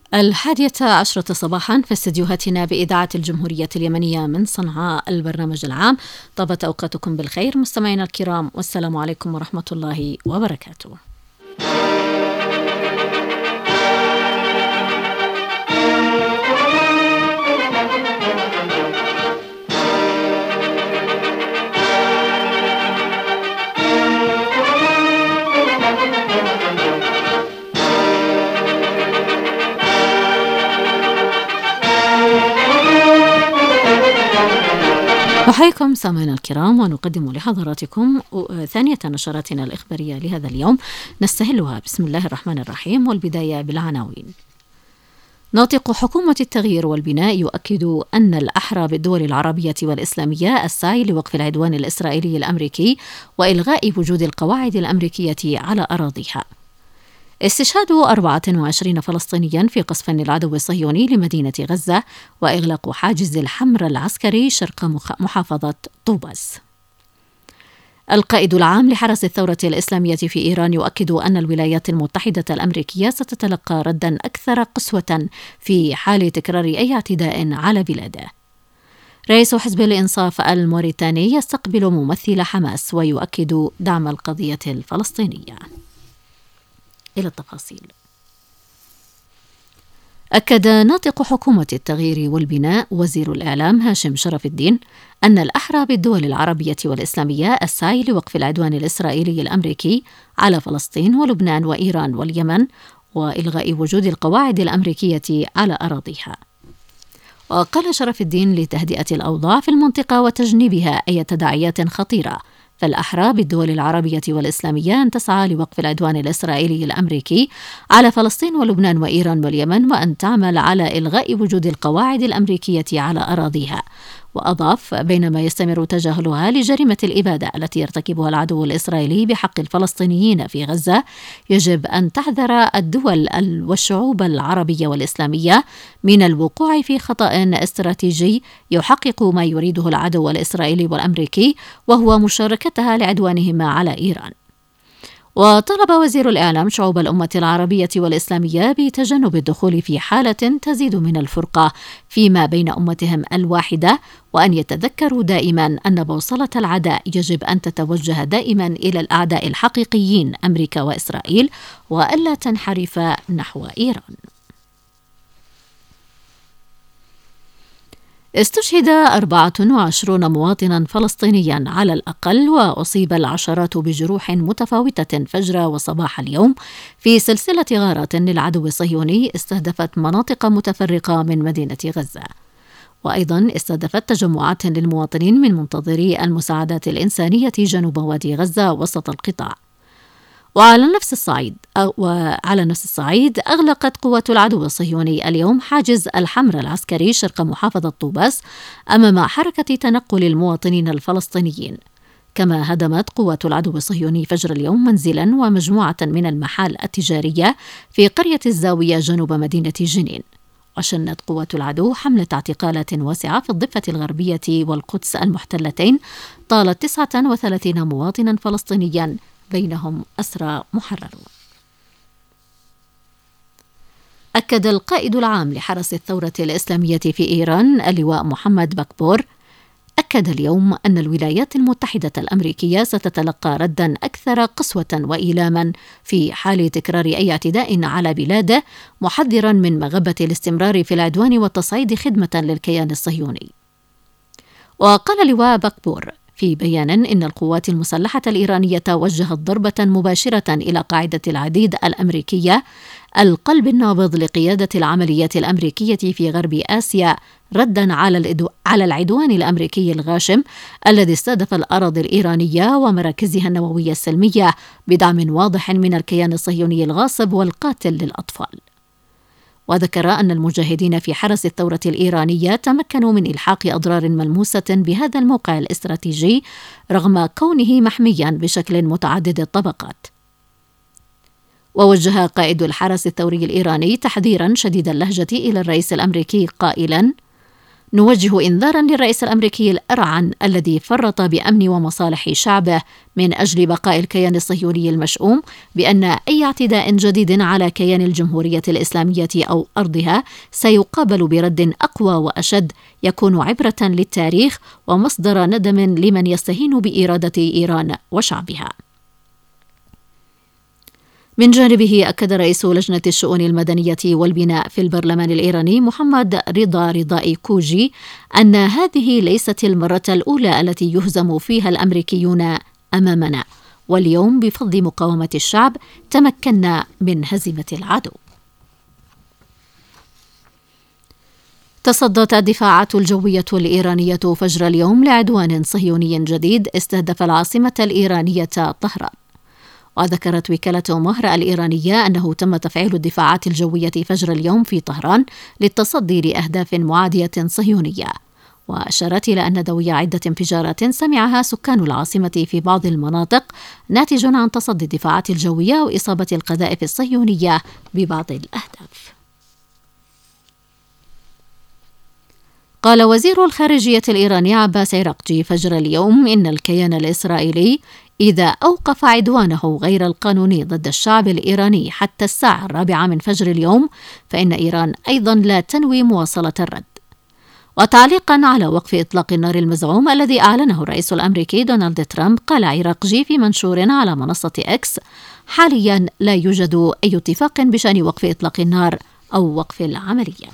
11:00 صباحا في استديوهاتنا بإذاعة الجمهورية اليمنية من صنعاء البرنامج العام. طابت أوقاتكم بالخير مستمعينا الكرام، والسلام عليكم ورحمة الله وبركاته. نحييكم سامعينا الكرام، ونقدم لحضراتكم ثانية نشراتنا الإخبارية لهذا اليوم نستهلها بسم الله الرحمن الرحيم، والبداية بالعناوين. ناطق حكومة التغيير والبناء يؤكد أن الأحرى بالدول العربية والإسلامية السعي لوقف العدوان الإسرائيلي الأمريكي وإلغاء وجود القواعد الأمريكية على أراضيها. استشهاد 24 فلسطينيا في قصف العدو الصهيوني لمدينة غزة وإغلاق حاجز الحمر العسكري شرق محافظة طوبس. القائد العام لحرس الثورة الإسلامية في إيران يؤكد أن الولايات المتحدة الأمريكية ستتلقى ردا أكثر قسوة في حال تكرار أي اعتداء على بلاده. رئيس حزب الإنصاف الموريتاني يستقبل ممثل حماس ويؤكد دعم القضية الفلسطينية. إلى التفاصيل. أكد ناطق حكومة التغيير والبناء وزير الإعلام هاشم شرف الدين أن الأحرى بالدول العربية والإسلامية السعي لوقف العدوان الإسرائيلي الأمريكي على فلسطين ولبنان وإيران واليمن وإلغاء وجود القواعد الأمريكية على أراضيها. وقال شرف الدين لتهدئة الأوضاع في المنطقة وتجنيبها أي تداعيات خطيرة، فالأحرى بالدول العربية والإسلامية أن تسعى لوقف العدوان الإسرائيلي الأمريكي على فلسطين ولبنان وإيران واليمن، وأن تعمل على إلغاء وجود القواعد الأمريكية على أراضيها. وأضاف: بينما يستمر تجاهلها لجريمة الإبادة التي يرتكبها العدو الإسرائيلي بحق الفلسطينيين في غزة، يجب أن تحذر الدول والشعوب العربية والإسلامية من الوقوع في خطأ استراتيجي يحقق ما يريده العدو الإسرائيلي والأمريكي، وهو مشاركتها لعدوانهما على إيران. وطلب وزير الإعلام شعوب الأمة العربية والإسلامية بتجنب الدخول في حالة تزيد من الفرقة فيما بين أمتهم الواحدة، وأن يتذكروا دائما أن بوصلة العداء يجب أن تتوجه دائما إلى الأعداء الحقيقيين أمريكا وإسرائيل، وألا تنحرف نحو إيران. استشهد 24 مواطنا فلسطينيا على الأقل، وأصيب العشرات بجروح متفاوتة فجر وصباح اليوم في سلسلة غارات للعدو الصهيوني استهدفت مناطق متفرقة من مدينة غزة. وأيضا استهدفت تجمعات للمواطنين من منتظري المساعدات الإنسانية جنوب وادي غزة وسط القطاع. وعلى نفس الصعيد أغلقت قوات العدو الصهيوني اليوم حاجز الحمر العسكري شرق محافظة طوبس أمام حركة تنقل المواطنين الفلسطينيين. كما هدمت قوات العدو الصهيوني فجر اليوم منزلا ومجموعة من المحال التجارية في قرية الزاوية جنوب مدينة جنين. وشنت قوات العدو حملة اعتقالات واسعة في الضفة الغربية والقدس المحتلتين طالت 39 مواطنا فلسطينيا بينهم أسرى محررون. أكد القائد العام لحرس الثورة الإسلامية في إيران اللواء محمد بكبور أكد اليوم أن الولايات المتحدة الأمريكية ستتلقى ردا أكثر قسوة وإيلاما في حال تكرار أي اعتداء على بلاده، محذرا من مغبة الاستمرار في العدوان والتصعيد خدمة للكيان الصهيوني. وقال لواء بكبور في بيان إن القوات المسلحة الإيرانية وجهت ضربة مباشرة إلى قاعدة العديد الأمريكية القلب النابض لقيادة العمليات الأمريكية في غرب آسيا، ردا على العدوان الأمريكي الغاشم الذي استهدف الأراضي الإيرانية ومراكزها النووية السلمية بدعم واضح من الكيان الصهيوني الغاصب والقاتل للأطفال. وذكر أن المجاهدين في حرس الثورة الإيرانية تمكنوا من إلحاق أضرار ملموسة بهذا الموقع الاستراتيجي رغم كونه محميا بشكل متعدد الطبقات. ووجه قائد الحرس الثوري الإيراني تحذيرا شديد اللهجة إلى الرئيس الأمريكي قائلا: نوجه إنذارا للرئيس الأمريكي الأرعن الذي فرط بأمن ومصالح شعبه من أجل بقاء الكيان الصهيوني المشؤوم بأن أي اعتداء جديد على كيان الجمهورية الإسلامية أو أرضها سيقابل برد أقوى وأشد يكون عبرة للتاريخ ومصدر ندم لمن يستهين بإرادة إيران وشعبها. من جانبه أكد رئيس لجنة الشؤون المدنية والبناء في البرلمان الإيراني محمد رضا كوجي أن هذه ليست المرة الأولى التي يهزم فيها الأمريكيون أمامنا، واليوم بفضل مقاومة الشعب تمكنا من هزيمة العدو. تصدت الدفاعات الجوية الإيرانية فجر اليوم لعدوان صهيوني جديد استهدف العاصمة الإيرانية طهران. وذكرت وكالة مهر الإيرانية أنه تم تفعيل الدفاعات الجوية فجر اليوم في طهران للتصدي لأهداف معادية صهيونية، وأشارت إلى أن دوي عدة انفجارات سمعها سكان العاصمة في بعض المناطق ناتج عن تصدي الدفاعات الجوية وإصابة القذائف الصهيونية ببعض الأهداف. قال وزير الخارجية الإيراني عباس عراقجي فجر اليوم إن الكيان الإسرائيلي إذا أوقف عدوانه غير القانوني ضد الشعب الإيراني حتى الساعة 4 من فجر اليوم فإن إيران أيضا لا تنوي مواصلة الرد. وتعليقا على وقف إطلاق النار المزعوم الذي أعلنه الرئيس الأمريكي دونالد ترامب، قال عراقجي في منشور على منصة إكس: حاليا لا يوجد أي اتفاق بشأن وقف إطلاق النار أو وقف العمليات.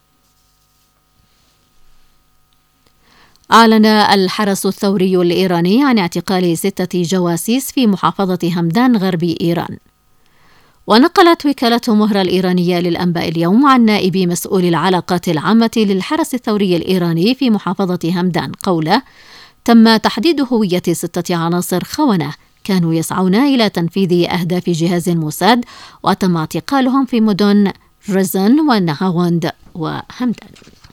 أعلن الحرس الثوري الإيراني عن اعتقال 6 جواسيس في محافظة همدان غربي إيران. ونقلت وكالة مهر الإيرانية للأنباء اليوم عن نائب مسؤول العلاقات العامة للحرس الثوري الإيراني في محافظة همدان قوله: تم تحديد هوية 6 عناصر خونة كانوا يسعون إلى تنفيذ أهداف جهاز موساد، وتم اعتقالهم في مدن رزن ونهاوند وهمدان.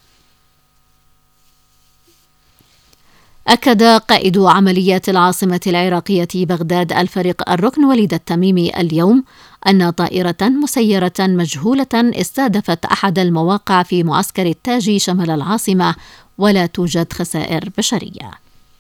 أكد قائد عمليات العاصمة العراقية بغداد الفريق الركن وليد التميمي اليوم أن طائرة مسيرة مجهولة استهدفت أحد المواقع في معسكر التاج شمال العاصمة ولا توجد خسائر بشرية.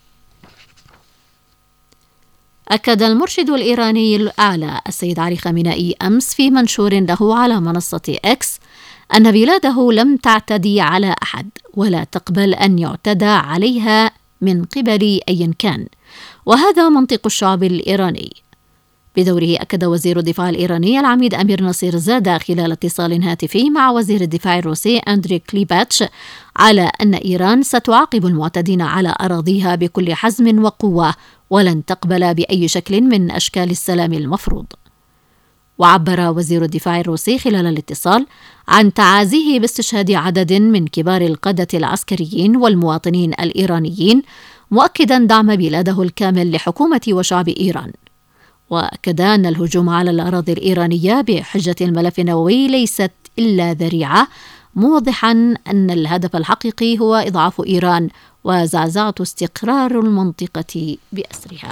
أكد المرشد الإيراني الأعلى السيد علي خامنئي أمس في منشور له على منصة إكس أن بلاده لم تعتدي على أحد ولا تقبل أن يعتدى عليها من قبل أي كان، وهذا منطق الشعب الإيراني. بدوره أكد وزير الدفاع الإيراني العميد أمير نصير زادة خلال اتصال هاتفي مع وزير الدفاع الروسي أندري كليباتش على أن إيران ستعاقب المعتدين على أراضيها بكل حزم وقوة ولن تقبل بأي شكل من أشكال السلام المفروض. وعبر وزير الدفاع الروسي خلال الاتصال عن تعازيه باستشهاد عدد من كبار القادة العسكريين والمواطنين الإيرانيين، مؤكدا دعم بلاده الكامل لحكومة وشعب إيران. وأكد أن الهجوم على الأراضي الإيرانية بحجة الملف النووي ليست إلا ذريعة، موضحا أن الهدف الحقيقي هو إضعاف إيران وزعزعة استقرار المنطقة بأسرها.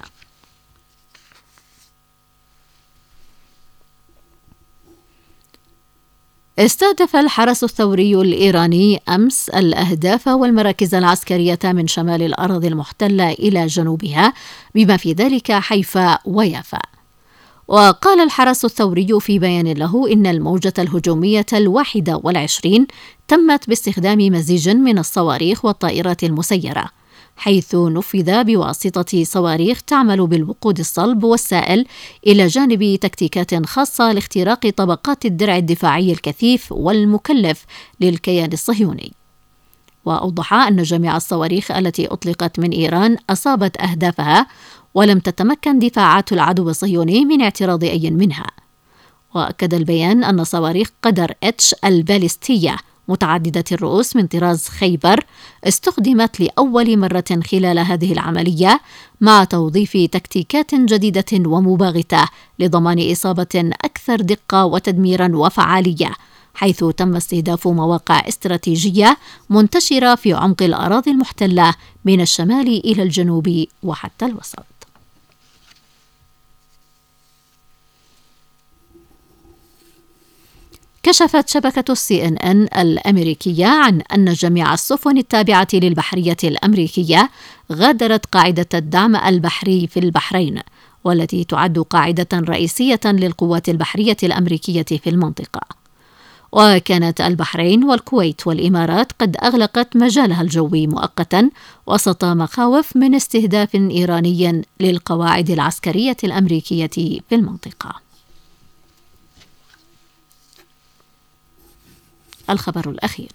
استهدف الحرس الثوري الإيراني أمس الأهداف والمراكز العسكرية من شمال الأراضي المحتلة إلى جنوبها، بما في ذلك حيفا ويافا. وقال الحرس الثوري في بيان له إن الموجة الهجومية 21 تمت باستخدام مزيج من الصواريخ والطائرات المسيرة، حيث نفذ بواسطة صواريخ تعمل بالوقود الصلب والسائل، إلى جانب تكتيكات خاصة لاختراق طبقات الدرع الدفاعي الكثيف والمكلف للكيان الصهيوني. وأوضح أن جميع الصواريخ التي أطلقت من إيران أصابت أهدافها، ولم تتمكن دفاعات العدو الصهيوني من اعتراض أي منها. وأكد البيان أن صواريخ قدر اتش البالستية متعددة الرؤوس من طراز خيبر استخدمت لأول مرة خلال هذه العملية، مع توظيف تكتيكات جديدة ومباغتة لضمان إصابة أكثر دقة وتدميرا وفعالية، حيث تم استهداف مواقع استراتيجية منتشرة في عمق الأراضي المحتلة من الشمال إلى الجنوب وحتى الوسط. كشفت شبكة CNN الأمريكية عن أن جميع السفن التابعة للبحرية الأمريكية غادرت قاعدة الدعم البحري في البحرين، والتي تعد قاعدة رئيسية للقوات البحرية الأمريكية في المنطقة. وكانت البحرين والكويت والإمارات قد أغلقت مجالها الجوي مؤقتا وسط مخاوف من استهداف إيراني للقواعد العسكرية الأمريكية في المنطقة. الخبر الأخير: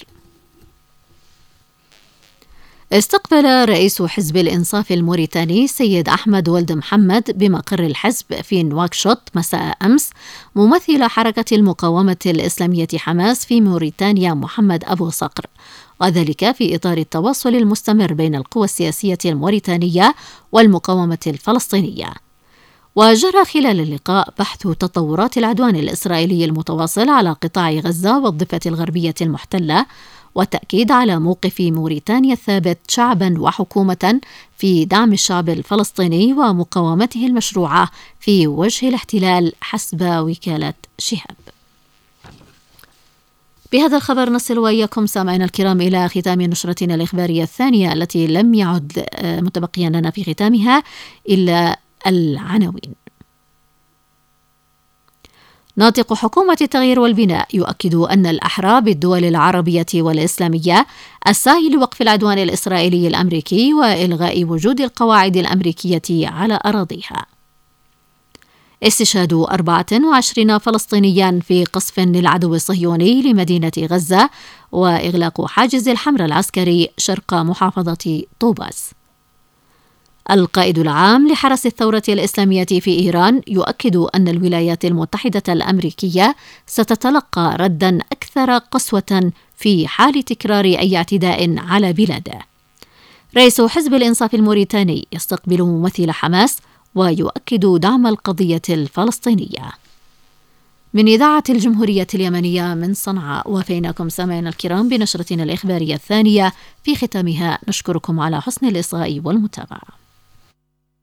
استقبل رئيس حزب الإنصاف الموريتاني سيد أحمد ولد محمد بمقر الحزب في نواكشوط مساء أمس ممثل حركة المقاومة الإسلامية حماس في موريتانيا محمد أبو صقر، وذلك في إطار التواصل المستمر بين القوى السياسية الموريتانية والمقاومة الفلسطينية. وجرى خلال اللقاء بحث تطورات العدوان الإسرائيلي المتواصل على قطاع غزة والضفة الغربية المحتلة، والتأكيد على موقف موريتانيا الثابت شعبا وحكومة في دعم الشعب الفلسطيني ومقاومته المشروعة في وجه الاحتلال حسب وكالة شهاب. بهذا الخبر نصل وإياكم سامعينا الكرام إلى ختام نشرتنا الإخبارية الثانية، التي لم يعد متبقيا لنا في ختامها إلا العناوين. ناطق حكومة التغيير والبناء يؤكد أن الأحرى بالدول العربية والإسلامية السعي لوقف العدوان الإسرائيلي الأمريكي وإلغاء وجود القواعد الأمريكية على أراضيها. استشهاد 24 فلسطينيا في قصف للعدو الصهيوني لمدينة غزة وإغلاق حاجز الحمر العسكري شرق محافظة طوباس. القائد العام لحرس الثورة الإسلامية في إيران يؤكد أن الولايات المتحدة الأمريكية ستتلقى رداً أكثر قسوة في حال تكرار أي اعتداء على بلاده. رئيس حزب الإنصاف الموريتاني يستقبل ممثل حماس ويؤكد دعم القضية الفلسطينية. من إذاعة الجمهورية اليمنية من صنعاء، وفيناكم سامعينا الكرام بنشرتنا الإخبارية الثانية. في ختامها نشكركم على حسن الإصغاء والمتابعة.